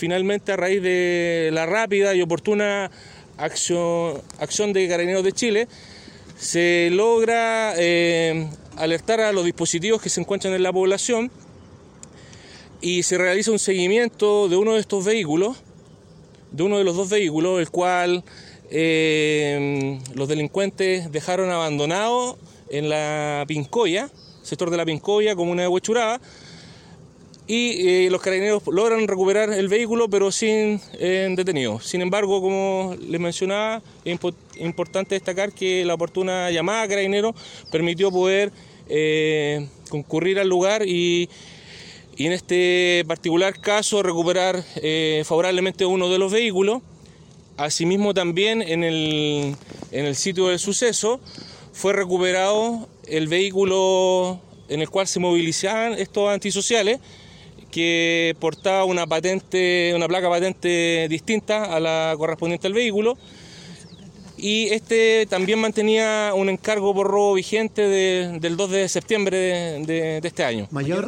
finalmente, a raíz de la rápida y oportuna acción de Carabineros de Chile, se logra alertar a los dispositivos que se encuentran en la población y se realiza un seguimiento de uno de estos vehículos, de uno de los dos vehículos, el cual los delincuentes dejaron abandonado en la Pincoya, sector de la Pincoya, comuna de Huechuraba, y los carabineros logran recuperar el vehículo, pero sin detenidos. Sin embargo, como les mencionaba, es importante destacar que la oportuna llamada a carabineros permitió poder concurrir al lugar y en este particular caso recuperar favorablemente uno de los vehículos. Asimismo, también en el sitio del suceso fue recuperado el vehículo en el cual se movilizaban estos antisociales, que portaba una placa patente distinta a la correspondiente al vehículo, y este también mantenía un encargo por robo vigente del 2 de septiembre de este año.